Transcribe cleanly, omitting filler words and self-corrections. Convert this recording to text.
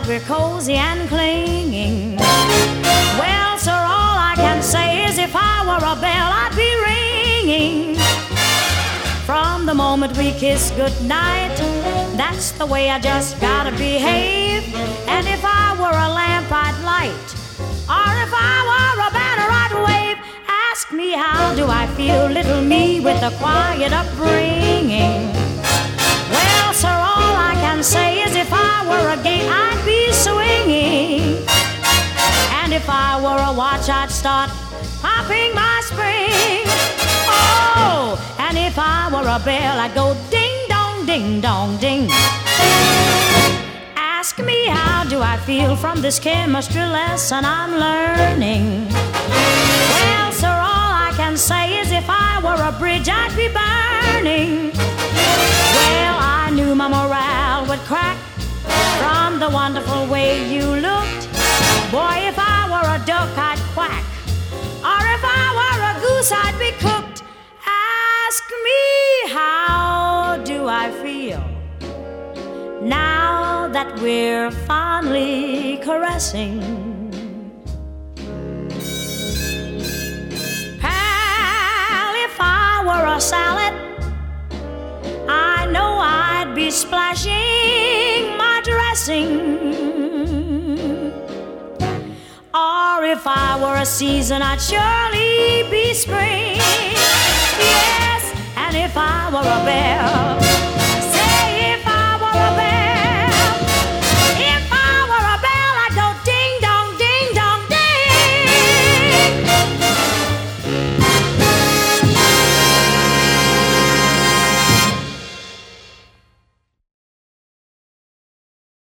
that we're cozy and clinging. Well, sir, all I can say is if I were a bell, I'd be ringing. From the moment we kiss goodnight, that's the way I just gotta behave. And if I were a lamp, I'd light, or if I were a banner, I'd wave. Ask me how do I feel, little me with a quiet upbringing. Well, sir, all I can say is if I were a gate, I'd be swinging. And if I were a watch, I'd start popping my spring. Oh, and if I were a bell, I'd go ding dong, ding dong, ding. Ask me how do I feel from this chemistry lesson I'm learning. Well, sir, all I can say is if I were a bridge, I'd be burning. Well, I knew my morale would crack from the wonderful way you looked. Boy, if I were a duck, I'd quack, or if I were a goose, I'd be cooked. Ask me how do I feel now that we're fondly caressing. Pal, if I were a salad, I know I'd be splashing my dressing. Or if I were a season, I'd surely be spring. Yes, and if I were a bell,